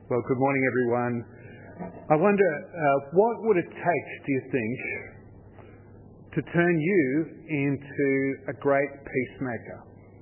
Well, good morning, everyone. I wonder, what would it take, do you think, to turn you into a great peacemaker?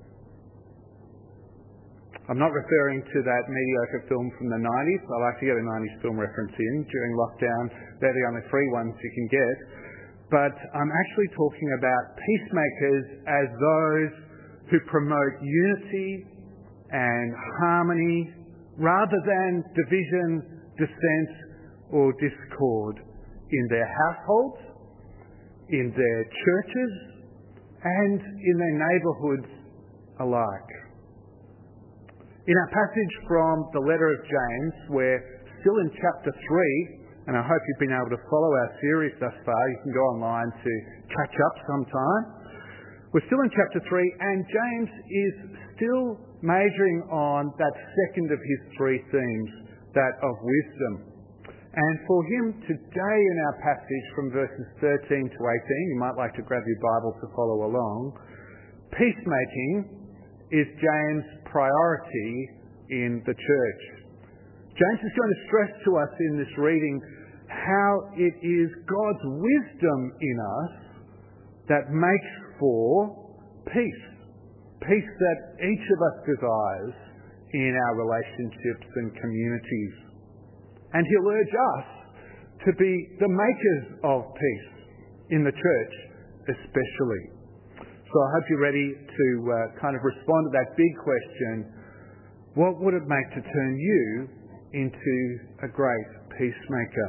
I'm not referring to that mediocre film from the 90s. I like to get a 90s film reference in during lockdown. They're the only free ones you can get. But I'm actually talking about peacemakers as those who promote unity and harmony rather than division, dissent or discord in their households, in their churches and in their neighbourhoods alike. In our passage from the letter of James, we're still in chapter 3, and I hope you've been able to follow our series thus far. You can go online to catch up sometime. We're still in chapter 3, and James is still majoring on that second of his three themes, that of wisdom. And for him today in our passage from verses 13 to 18, you might like to grab your Bible to follow along, peacemaking is James' priority in the church. James is going to stress to us in this reading how it is God's wisdom in us that makes for peace. Peace that each of us desires in our relationships and communities. And he'll urge us to be the makers of peace in the church especially. So I hope you're ready to kind of respond to that big question, what would it make to turn you into a great peacemaker?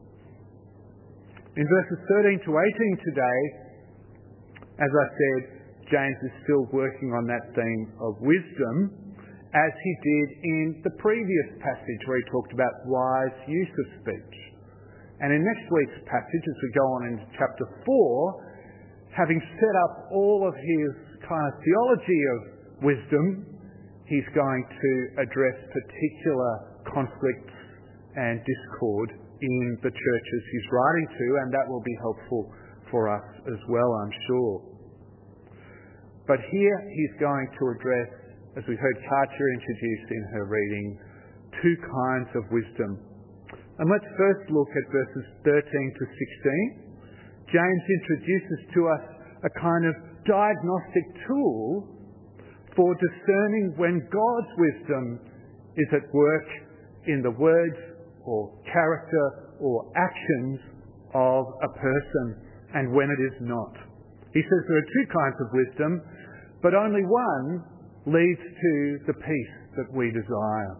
In verses 13 to 18 today, as I said, James is still working on that theme of wisdom, as he did in the previous passage where he talked about wise use of speech. And in next week's passage, as we go on into chapter 4, having set up all of his kind of theology of wisdom, he's going to address particular conflicts and discord in the churches he's writing to, and that will be helpful for us as well, I'm sure. But here he's going to address, as we heard Katja introduced in her reading, two kinds of wisdom. And let's first look at verses 13 to 16. James introduces to us a kind of diagnostic tool for discerning when God's wisdom is at work in the words or character or actions of a person and when it is not. He says there are two kinds of wisdom, but only one leads to the peace that we desire.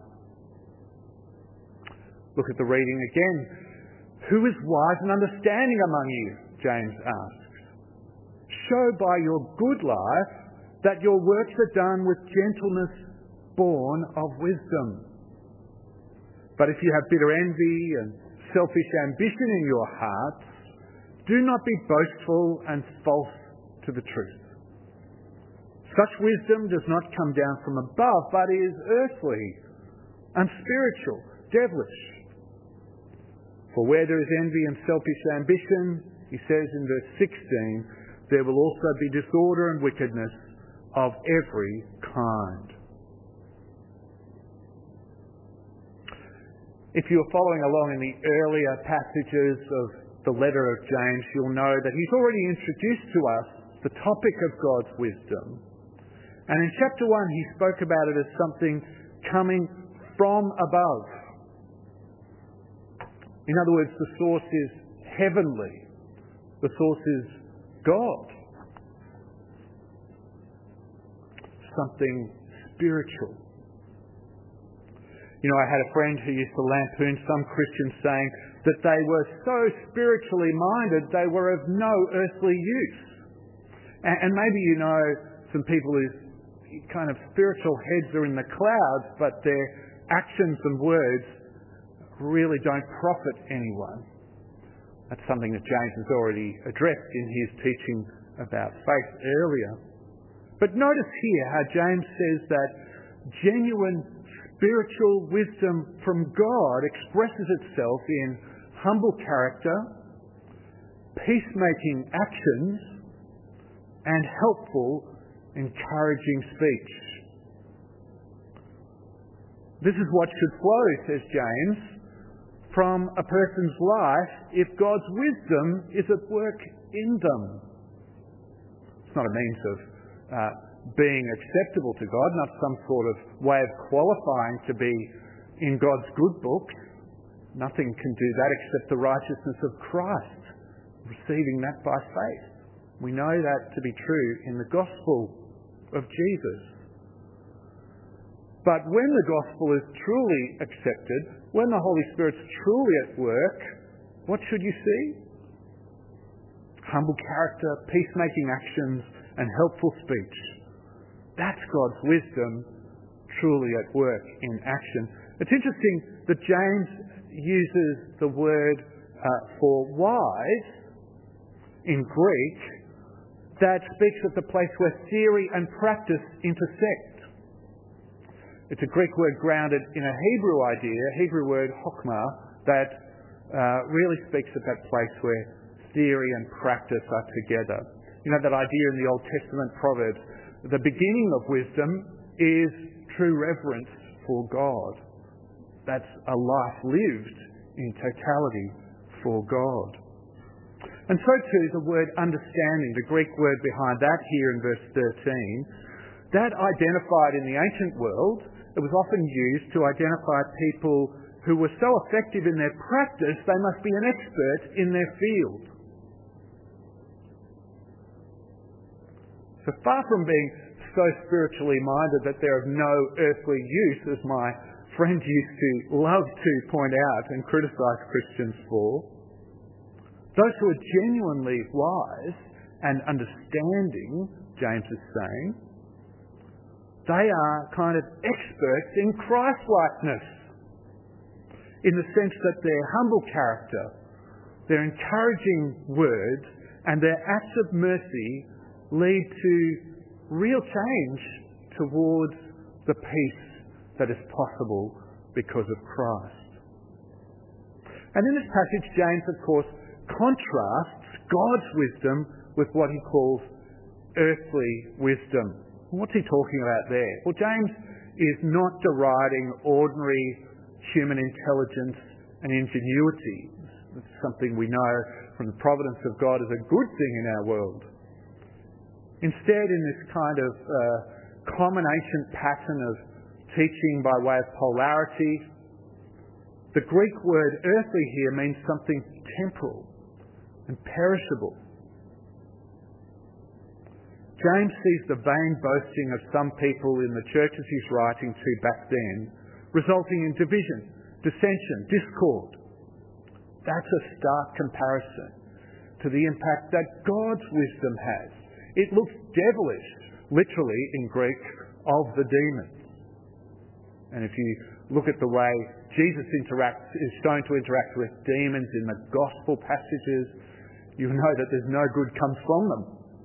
Look at the reading again. Who is wise and understanding among you? James asks. Show by your good life that your works are done with gentleness born of wisdom. But if you have bitter envy and selfish ambition in your hearts, do not be boastful and false to the truth. Such wisdom does not come down from above, but is earthly, unspiritual, devilish. For where there is envy and selfish ambition, he says in verse 16, there will also be disorder and wickedness of every kind. If you were following along in the earlier passages of the letter of James, you'll know that he's already introduced to us the topic of God's wisdom. And in chapter 1, he spoke about it as something coming from above. In other words, the source is heavenly. The source is God. Something spiritual. You know, I had a friend who used to lampoon some Christians saying that they were so spiritually minded they were of no earthly use. And maybe you know some people whose kind of spiritual heads are in the clouds, but their actions and words really don't profit anyone. That's something that James has already addressed in his teaching about faith earlier. But notice here how James says that genuine spiritual wisdom from God expresses itself in humble character, peacemaking actions, and helpful, encouraging speech. This is what should flow, says James, from a person's life if God's wisdom is at work in them. It's not a means of being acceptable to God, not some sort of way of qualifying to be in God's good books. Nothing can do that except the righteousness of Christ, receiving that by faith. We know that to be true in the gospel of Jesus. But when the gospel is truly accepted, when the Holy Spirit's truly at work, what should you see? Humble character, peacemaking actions, and helpful speech. That's God's wisdom truly at work in action. It's interesting that James uses the word for wise in Greek that speaks of the place where theory and practice intersect. It's a Greek word grounded in a Hebrew idea, Hebrew word chokmah, that really speaks of that place where theory and practice are together. You know that idea in the Old Testament Proverbs, the beginning of wisdom is true reverence for God. That's a life lived in totality for God. And so too the word understanding, the Greek word behind that here in verse 13, that identified in the ancient world, it was often used to identify people who were so effective in their practice they must be an expert in their field. So far from being so spiritually minded that they're of no earthly use, as my friends used to love to point out and criticise Christians for, those who are genuinely wise and understanding, James is saying, they are kind of experts in Christ-likeness, in the sense that their humble character, their encouraging words, and their acts of mercy lead to real change towards the peace that is possible because of Christ. And in this passage, James, of course, contrasts God's wisdom with what he calls earthly wisdom. What's he talking about there? Well, James is not deriding ordinary human intelligence and ingenuity. It's something we know from the providence of God is a good thing in our world. Instead, in this kind of common ancient pattern of teaching by way of polarity, the Greek word earthly here means something temporal and perishable. James sees the vain boasting of some people in the churches he's writing to back then, resulting in division, dissension, discord. That's a stark comparison to the impact that God's wisdom has. It looks devilish, literally in Greek, of the demons. And if you look at the way Jesus is shown to interact with demons in the gospel passages, you know that there's no good comes from them.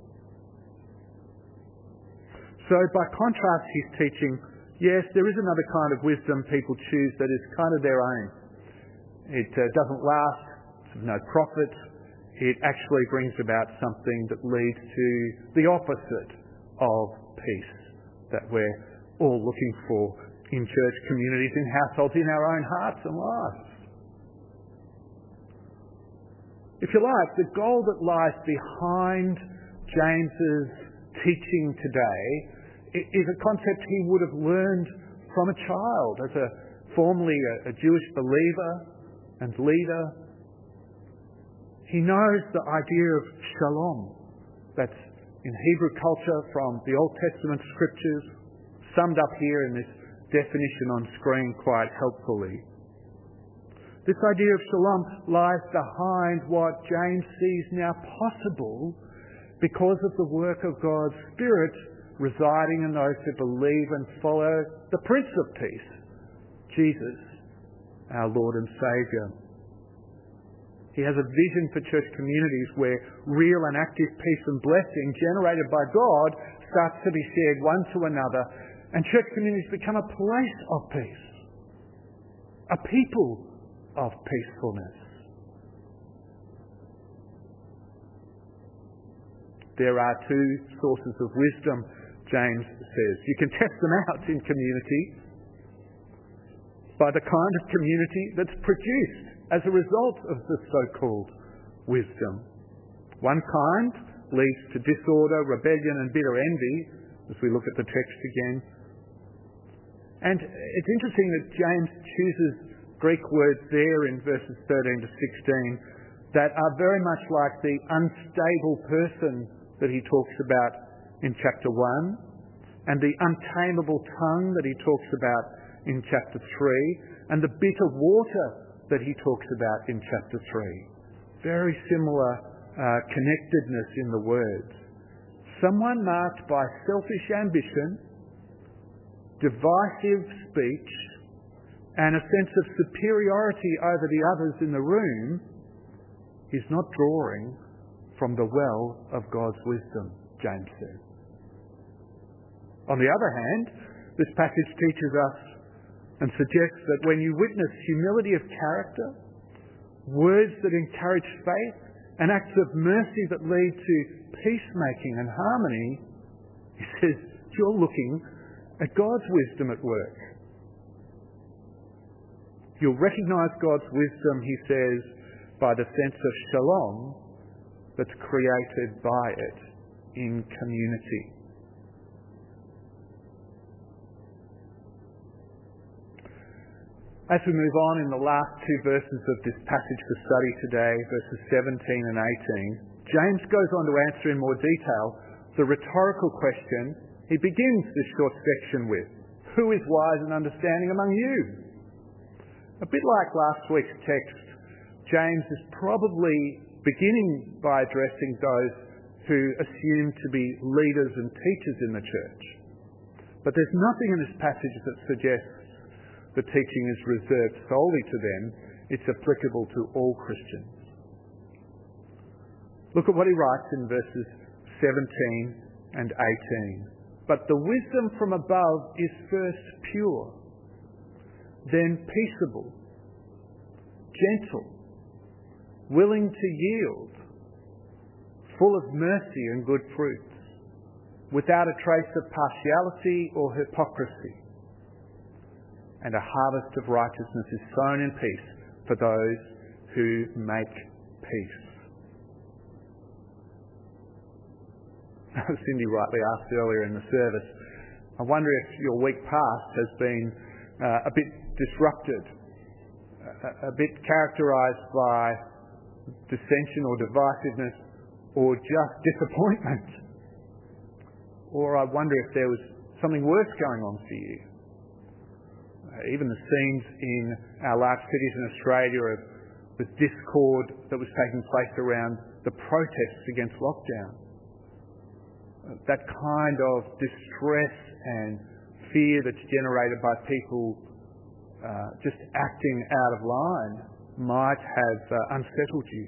So by contrast, he's teaching, yes, there is another kind of wisdom people choose that is kind of their own. It doesn't last, it's of no profit. It actually brings about something that leads to the opposite of peace that we're all looking for in church communities, in households, in our own hearts and lives. If you like, the goal that lies behind James's teaching today is a concept he would have learned from a child as formerly a Jewish believer and leader. He knows the idea of shalom, that's in Hebrew culture from the Old Testament scriptures, summed up here in this definition on screen quite helpfully. This idea of shalom lies behind what James sees now possible because of the work of God's Spirit residing in those who believe and follow the Prince of Peace, Jesus, our Lord and Saviour. He has a vision for church communities where real and active peace and blessing generated by God starts to be shared one to another, and church communities become a place of peace, a people of peacefulness. There are two sources of wisdom, James says. You can test them out in community. by the kind of community that's produced as a result of the so-called wisdom. One kind leads to disorder, rebellion and bitter envy, as we look at the text again. And it's interesting that James chooses Greek words there in verses 13 to 16 that are very much like the unstable person that he talks about in chapter 1, and the untamable tongue that he talks about in chapter 3, and the bitter water that he talks about in chapter 3. Very similar connectedness in the words. Someone marked by selfish ambition, divisive speech, and a sense of superiority over the others in the room is not drawing from the well of God's wisdom, James says. On the other hand, this passage teaches us and suggests that when you witness humility of character, words that encourage faith, and acts of mercy that lead to peacemaking and harmony, he says, you're looking at God's wisdom at work. You'll recognise God's wisdom, he says, by the sense of shalom that's created by it in community. As we move on in the last two verses of this passage for study today, verses 17 and 18, James goes on to answer in more detail the rhetorical question he begins this short section with. Who is wise and understanding among you? A bit like last week's text, James is probably beginning by addressing those who assume to be leaders and teachers in the church. But there's nothing in this passage that suggests the teaching is reserved solely to them. It's applicable to all Christians. Look at what he writes in verses 17 and 18. But the wisdom from above is first pure, then peaceable, gentle, willing to yield, full of mercy and good fruits, without a trace of partiality or hypocrisy. And a harvest of righteousness is sown in peace for those who make peace. Cindy rightly asked earlier in the service, I wonder if your week past has been a bit disrupted, a bit characterised by dissension or divisiveness or just disappointment. Or I wonder if there was something worse going on for you. Even the scenes in our large cities in Australia of the discord that was taking place around the protests against lockdown. That kind of distress and fear that's generated by people just acting out of line might have unsettled you.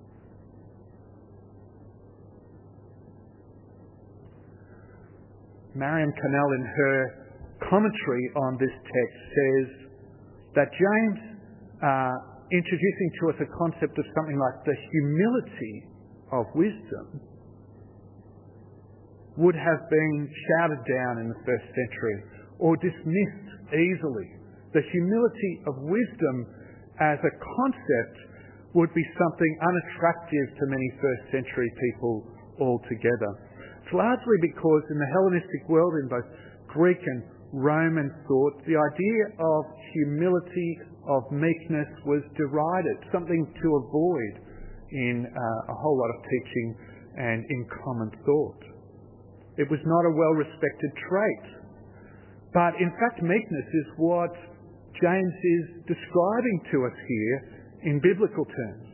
Mariam Connell, in her commentary on this text, says that James, introducing to us a concept of something like the humility of wisdom, would have been shouted down in the first century or dismissed easily. The humility of wisdom as a concept would be something unattractive to many first century people altogether. It's largely because in the Hellenistic world, in both Greek and Roman thought, the idea of humility, of meekness was derided, something to avoid in a whole lot of teaching and in common thought. It was not a well-respected trait. But in fact, meekness is what James is describing to us here in biblical terms.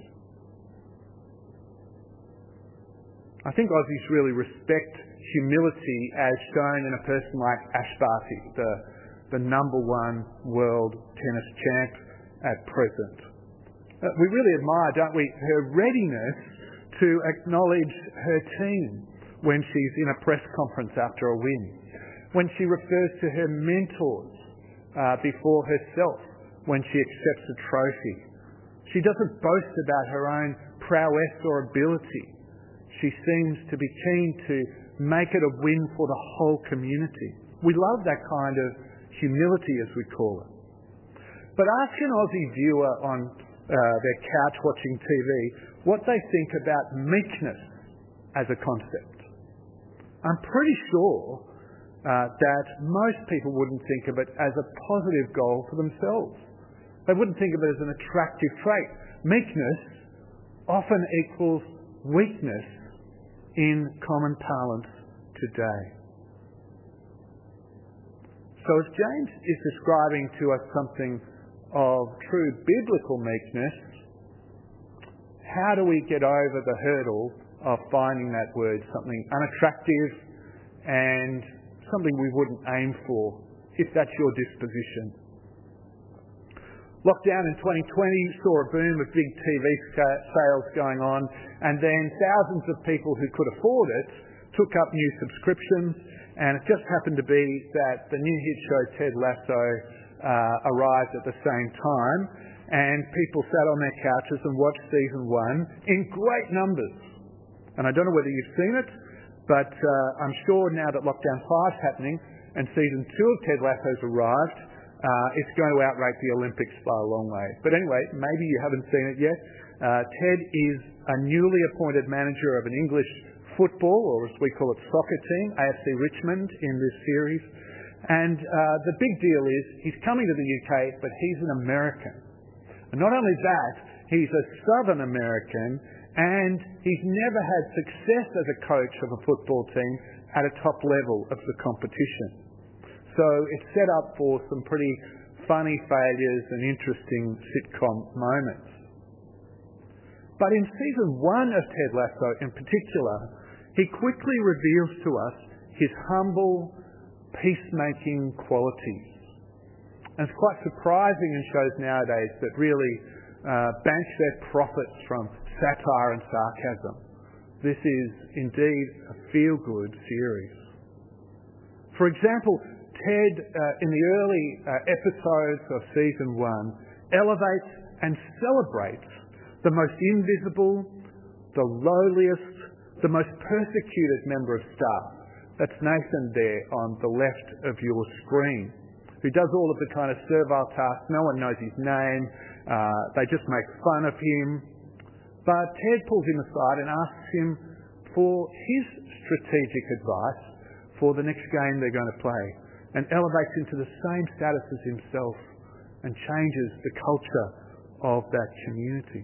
I think Aussies really respect humility as shown in a person like Ash Barty, the number one world tennis champ at present. We really admire, don't we, her readiness to acknowledge her team when she's in a press conference after a win, when she refers to her mentors before herself when she accepts a trophy. She doesn't boast about her own prowess or ability. She seems to be keen to make it a win for the whole community. We love that kind of humility, as we call it. But ask an Aussie viewer on their couch watching TV what they think about meekness as a concept. I'm pretty sure that most people wouldn't think of it as a positive goal for themselves. They wouldn't think of it as an attractive trait. Meekness often equals weakness in common parlance today. So if James is describing to us something of true biblical meekness, how do we get over the hurdle of finding that word something unattractive and something we wouldn't aim for, if that's your disposition? Lockdown in 2020 saw a boom of big TV sales going on, and then thousands of people who could afford it took up new subscriptions, and it just happened to be that the new hit show Ted Lasso arrived at the same time, and people sat on their couches and watched season 1 in great numbers. And I don't know whether you've seen it, but I'm sure now that lockdown 5's happening and season 2 of Ted Lasso's arrived, it's going to outrate the Olympics by a long way. But anyway, maybe you haven't seen it yet. Ted is a newly appointed manager of an English football, or as we call it, soccer team, AFC Richmond, in this series. And the big deal is he's coming to the UK, but he's an American. And not only that, he's a Southern American, and he's never had success as a coach of a football team at a top level of the competition. So it's set up for some pretty funny failures and interesting sitcom moments. But in season 1 of Ted Lasso in particular, he quickly reveals to us his humble, peacemaking qualities. And it's quite surprising in shows nowadays that really bank their profits from satire and sarcasm. This is indeed a feel-good series. For example, Ted, in the early episodes of season 1, elevates and celebrates the most invisible, the lowliest, the most persecuted member of staff. That's Nathan there on the left of your screen, who does all of the kind of servile tasks. No one knows his name. They just make fun of him. But Ted pulls him aside and asks him for his strategic advice for the next game they're going to play, and elevates him to the same status as himself and changes the culture of that community.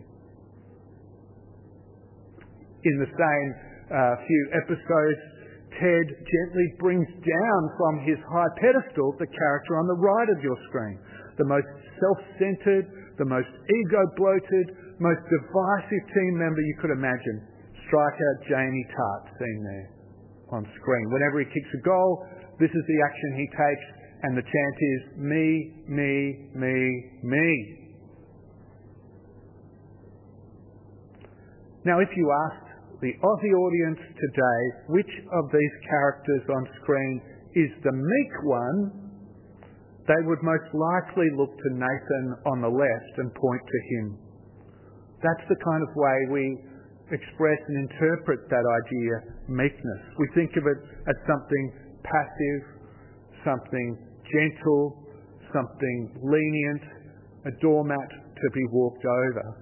In the same few episodes, Ted gently brings down from his high pedestal the character on the right of your screen, the most self-centred, the most ego-bloated, most divisive team member you could imagine, striker Jamie Tartt, seen there on screen. Whenever he kicks a goal, this is the action he takes, and the chant is, me, me, me, me. Now, if you asked the Aussie audience today which of these characters on screen is the meek one, they would most likely look to Nathan on the left and point to him. That's the kind of way we express and interpret that idea, meekness. We think of it as something passive, something gentle, something lenient, a doormat to be walked over.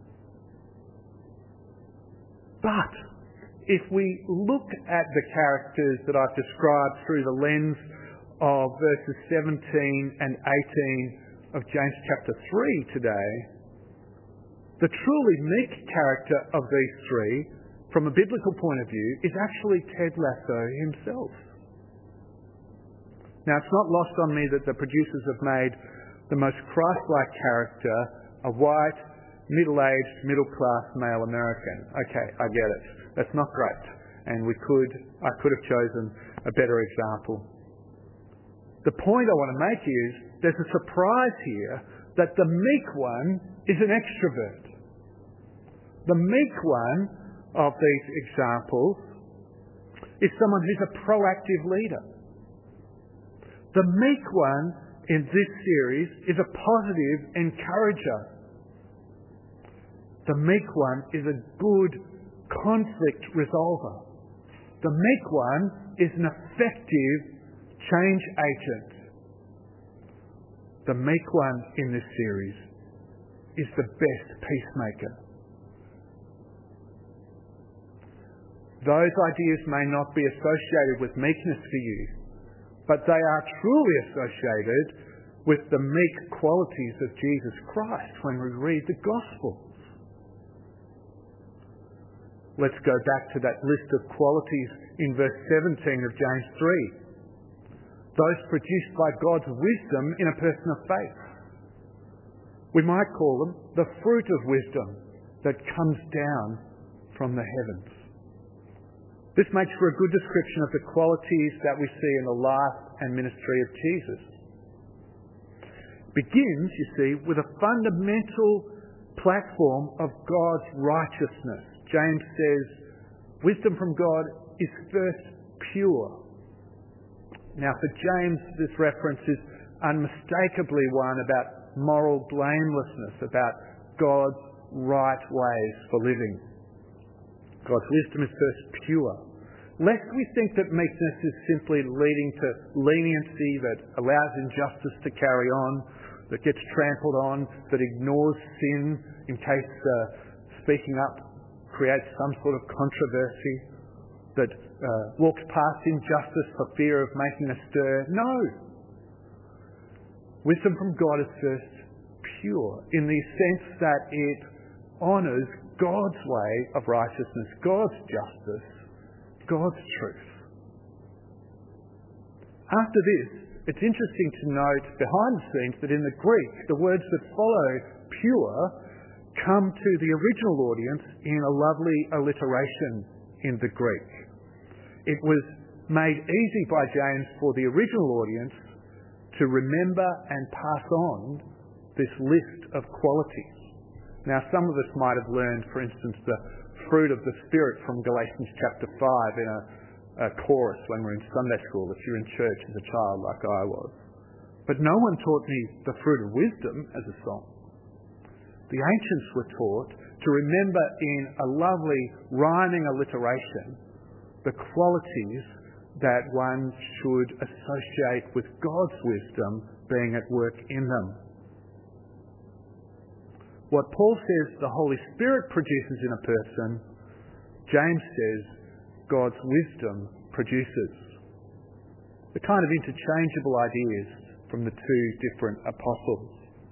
But if we look at the characters that I've described through the lens of verses 17 and 18 of James chapter 3 today, the truly meek character of these three, from a biblical point of view, is actually Ted Lasso himself. Now, it's not lost on me that the producers have made the most Christ-like character a white, middle-aged, middle-class male American. Okay, I get it. That's not great. And I could have chosen a better example. The point I want to make is there's a surprise here that the meek one is an extrovert. The meek one of these examples is someone who's a proactive leader. The meek one in this series is a positive encourager. The meek one is a good conflict resolver. The meek one is an effective change agent. the meek one in this series, is the best peacemaker. Those ideas may not be associated with meekness for you, but they are truly associated with the meek qualities of Jesus Christ when we read the Gospels. Let's go back to that list of qualities in verse 17 of James 3. Those produced by God's wisdom in a person of faith. We might call them the fruit of wisdom that comes down from the heavens. This makes for a good description of the qualities that we see in the life and ministry of Jesus. It begins, you see, with a fundamental platform of God's righteousness. James says, wisdom from God is first pure. Now for James, this reference is unmistakably one about moral blamelessness, about God's right ways for living. God's wisdom is first pure. Lest we think that meekness is simply leading to leniency that allows injustice to carry on, that gets trampled on, that ignores sin in case speaking up creates some sort of controversy, that walks past injustice for fear of making a stir. No. Wisdom from God is first pure in the sense that it honours God's way of righteousness, God's justice, God's truth. After this, it's interesting to note behind the scenes that in the Greek, the words that follow pure come to the original audience in a lovely alliteration in the Greek. It was made easy by James for the original audience to remember and pass on this list of qualities. Now, some of us might have learned, for instance, the fruit of the Spirit from Galatians chapter 5 in a chorus when we're in Sunday school, if you're in church as a child like I was. But no one taught me the fruit of wisdom as a song. The ancients were taught to remember in a lovely rhyming alliteration the qualities that one should associate with God's wisdom being at work in them. What Paul says the Holy Spirit produces in a person, James says God's wisdom produces. The kind of interchangeable ideas from the two different apostles.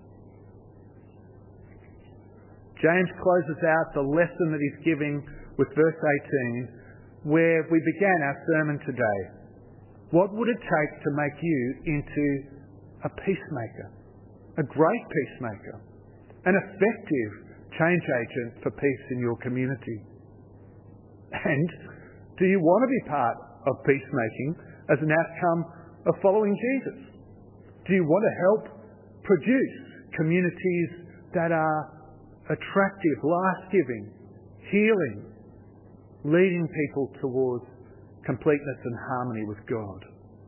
James closes out the lesson that he's giving with verse 18, where we began our sermon today. What would it take to make you into a peacemaker, a great peacemaker, an effective change agent for peace in your community? And do you want to be part of peacemaking as an outcome of following Jesus? Do you want to help produce communities that are attractive, life-giving, healing, leading people towards completeness and harmony with God?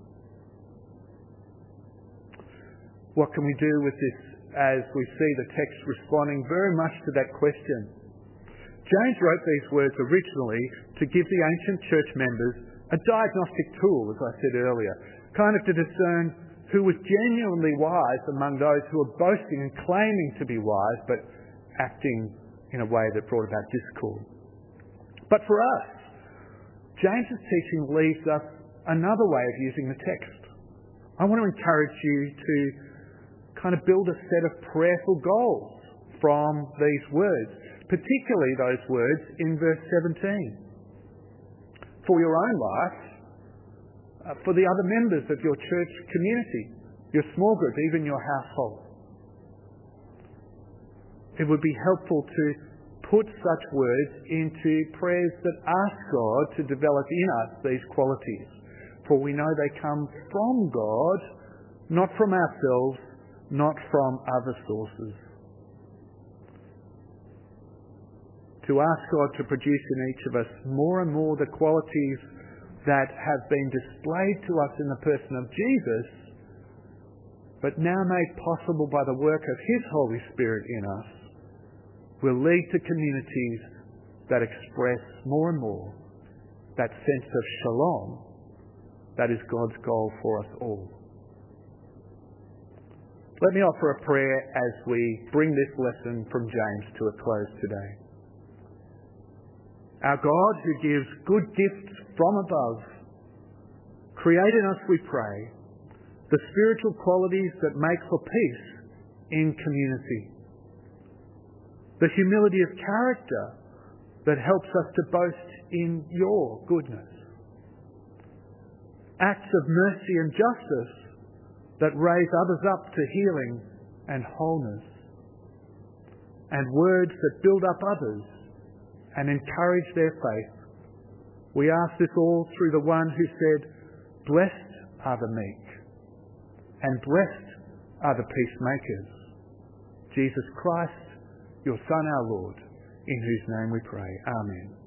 What can we do with this as we see the text responding very much to that question? James wrote these words originally to give the ancient church members a diagnostic tool, as I said earlier, kind of to discern who was genuinely wise among those who were boasting and claiming to be wise, but acting in a way that brought about discord. But for us, James's teaching leaves us another way of using the text. I want to encourage you to kind of build a set of prayerful goals from these words, particularly those words in verse 17. For your own life, for the other members of your church community, your small group, even your household. It would be helpful to put such words into prayers that ask God to develop in us these qualities. For we know they come from God, not from ourselves, not from other sources. To ask God to produce in each of us more and more the qualities that have been displayed to us in the person of Jesus, but now made possible by the work of His Holy Spirit in us, will lead to communities that express more and more that sense of shalom that is God's goal for us all. Let me offer a prayer as we bring this lesson from James to a close today. Our God, who gives good gifts from above, create in us, we pray, the spiritual qualities that make for peace in community, the humility of character that helps us to boast in your goodness, acts of mercy and justice that raise others up to healing and wholeness, and words that build up others and encourage their faith. We ask this all through the one who said, "Blessed are the meek, and blessed are the peacemakers, Jesus Christ, your Son, our Lord, in whose name we pray. Amen."